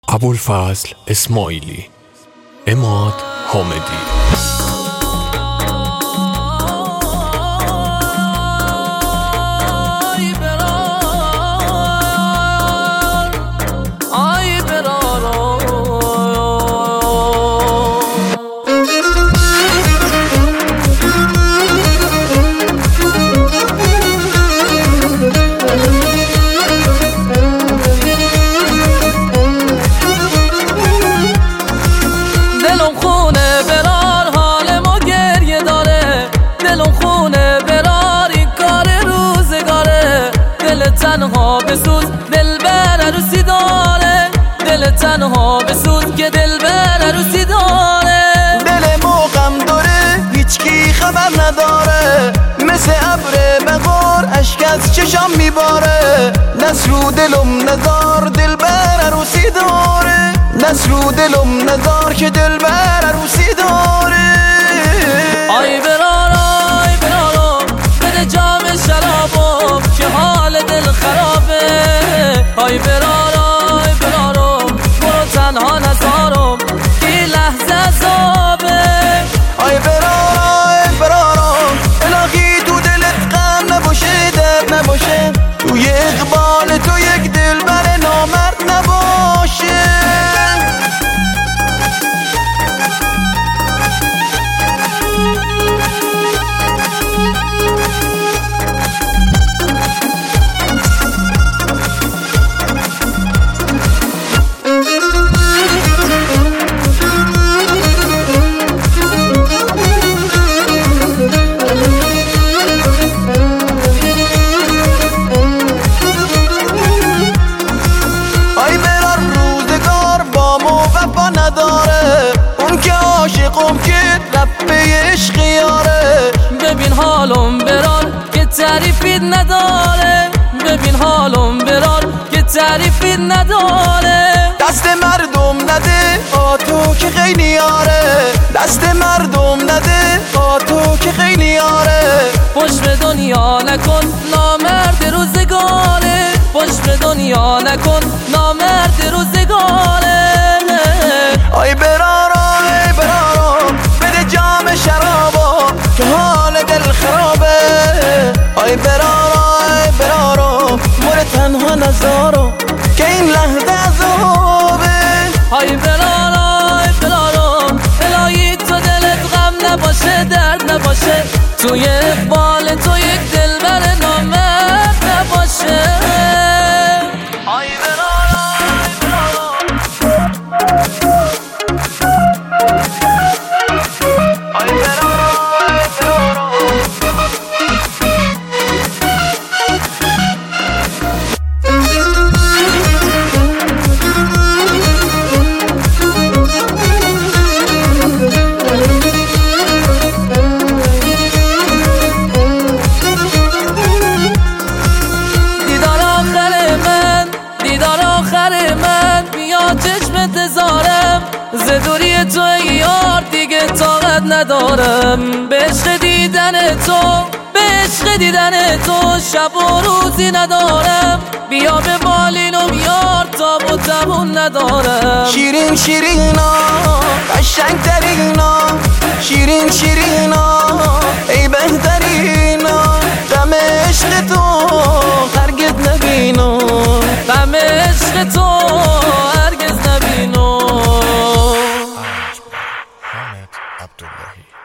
ابوالفضل اسماعیلی، عماد حامدی. تنها بسوز دلبر عروسی داره، دل تنها بسوز که دلبر عروسی داره. دل موقم داره هیچکی خبر نداره، مثل ابر بهار اشک از چشم میباره. دست رو دلم ندار دلبر عروسی داره، دست رو دلم ندار که دلبر عروسی داره. آی برارم بده جام شرابم که حال دل خرابه. آی برارم برو تنها نزارم که لحظه عذابه. آی برارم الهی تو دلت غم نباشه، درد نباشه، توی اقبال تو یک دلبر نامرد نباشه. اون که عاشقم که رب عشق یاره. ببین حالم برار که تعریفی نداره، ببین حالم برار که تعریفی نداره. دست مردم نده تو که خیلی یاره، دست مردم نده تو که خیلی یاره. پشت به دنیا نکن نامرد روزگاره، پشت به دنیا نکن نامرد روزگاره. آی برارم بده جام شرابا که حال دل خرابه. آی برارم مور تنها نزارم که این لحظه عذابه. آی برارم الهی تو دلت غم نباشه، درد نباشه، توی اقبال تو یک دلبر نامرد نباشه. آی ز دوری تو ای یار دیگه طاقت ندارم. به عشق دیدن تو، به عشق دیدن تو شب و روزی ندارم. بیا به بالینم یار تاب و تبون ندارم. شیرینا قشنگ ترینا، شیرینا ای بهترینا. غم عشق تو هرگز نبینم، غم عشق تو هرگز نبینم. حامد عبداللهی.